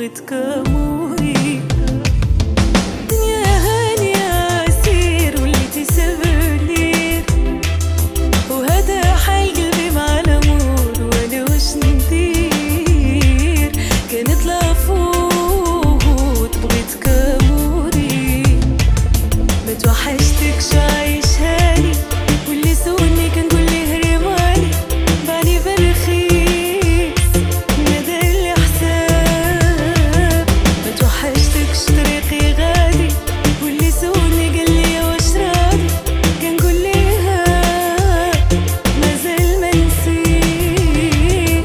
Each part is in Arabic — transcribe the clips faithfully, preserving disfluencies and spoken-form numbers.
بغيت كاموري. دنيا هانية سير وليتي سبلير، وهذا حال قلبي مع الامور، وانا واش ندير؟ كانت لافوت بغيت كاموري. ما توحشتكش عايش هاني، واللي سولني كنقول ليه رماني، بالي برخيص ما دارلي حساب. ما توحشتكش طريقي غادي، واللي سولني قال لي واش راضي، كنقول ليها مازال ما نسيت.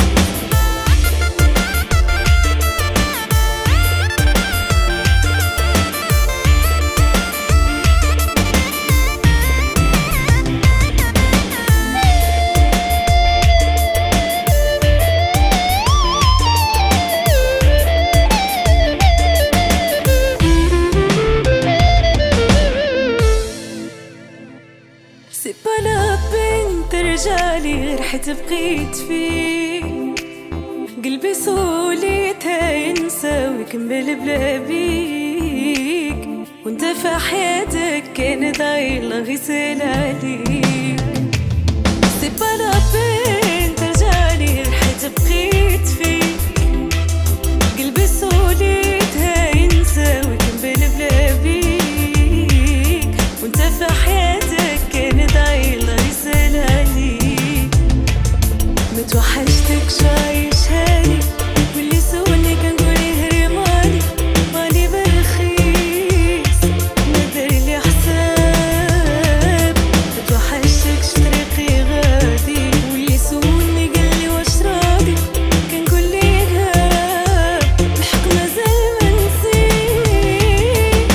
سي با لا بين ترجعلي غير حيت بقيت فيك، قلبي سوليت ينسى ويكمل بلا بيك، وانت في حياتك كان ضايل غيسال عليك. سي با لا بين ترجعلي غير حيت بقيت فيك، قلبي سوليت ينسى ويكمل بلا بيك، وانت في حياتك كان ضايل غيسال عليك. ما توحشتكش عايش هاني، واللي سولني كنقول ليه رماني، مالي برخيص ما دارلي حساب. ما توحشتكش طريقي غادي، واللي سولني قال لي واش راضي، كنقول ليه الحق مازال ما نسيت.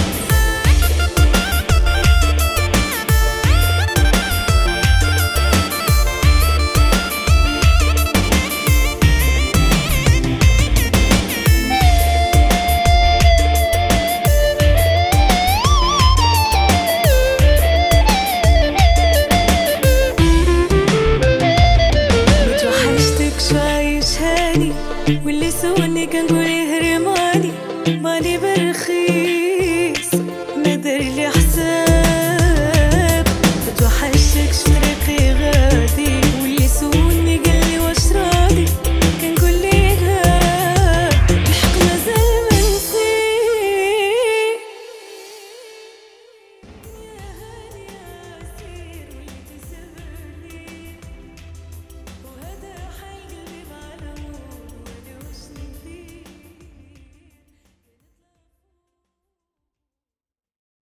عايش هاني، واللي سولني كنقول ليه رماني، بالي برخيص